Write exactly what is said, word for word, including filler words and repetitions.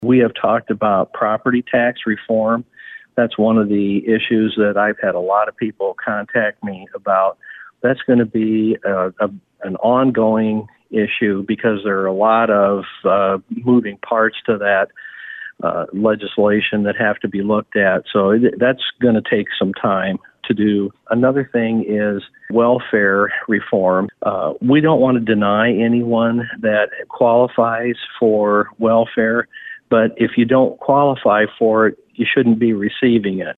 We have talked about property tax reform. That's one of the issues that I've had a lot of people contact me about. That's going to be a, a, an ongoing issue because there are a lot of uh, moving parts to that uh, legislation that have to be looked at. So it, that's going to take some time to do. Another thing is welfare reform. Uh, we don't want to deny anyone that qualifies for welfare, but if you don't qualify for it, you shouldn't be receiving it.